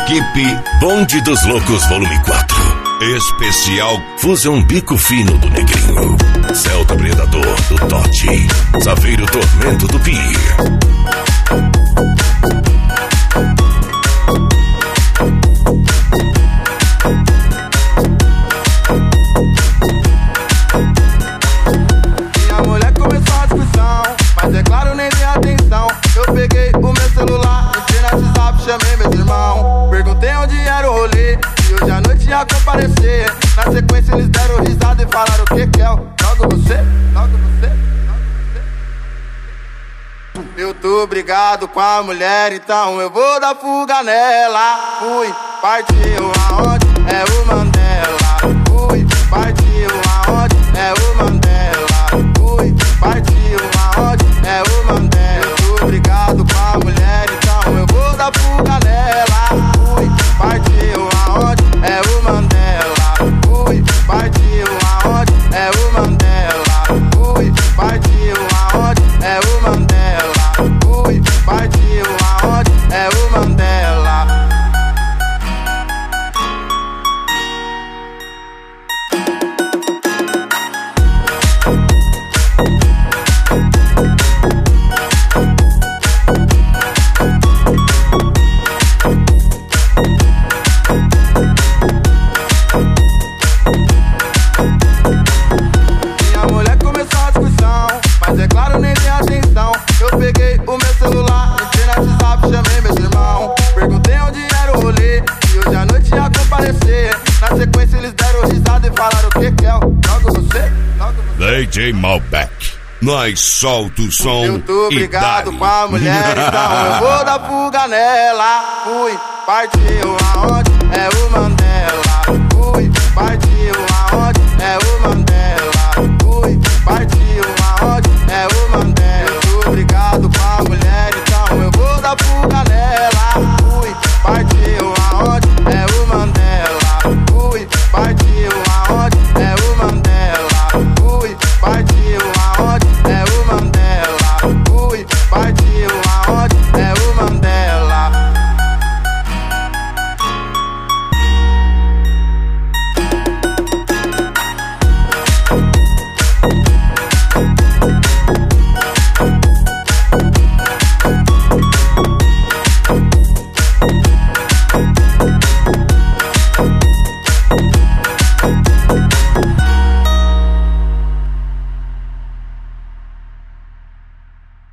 Equipe Bonde dos Loucos Volume 4. Especial Fusão Bico Fino do Negrinho, Celta Predador do Totti, Saveiro Tormento do Pi. Minha mulher começou a discussão, mas é claro, nem dei atenção. Eu peguei o meu celular, entrei no WhatsApp, chamei meus irmãos. Perguntei onde era o rolê, e hoje à noite ia comparecer. Na sequência eles deram risada e falaram: o que que é? Logo você? Logo você? Eu tô brigado com a mulher, então eu vou dar fuga nela. Fui, partiu aonde? É o Mandela. Fui, partiu aonde? É o Mandela. Fui, partiu aonde? É o Mandela. Eu tô brigado com a mulher, então eu vou dar fuga nela. Fui, partiu aonde? É o Mandela. Fui, partiu aonde? É o Mandela. Fui, partiu aonde? É o Mandela. Fui, partiu aonde? É o Mandela. Minha mulher começou a discussão, mas é claro, nem dei atenção. Eu peguei o meu celular, entrei no WhatsApp, chamei meus irmãos. Perguntei onde era o rolê, e hoje à noite ia comparecer. Na sequência eles deram risada e falaram: o que que é? Logo você? Logo você? DJ Malbec, nós solta o som. Eu tô e brigado dá-lhe. com a mulher, então eu vou dar fuga nela. Fui, partiu aonde? É o Mandela. Fui, partiu aonde? É o Mandela. Fui, partiu aonde? É o Mandela. Eu tô brigado com a mulher, então eu vou dar fuga nela.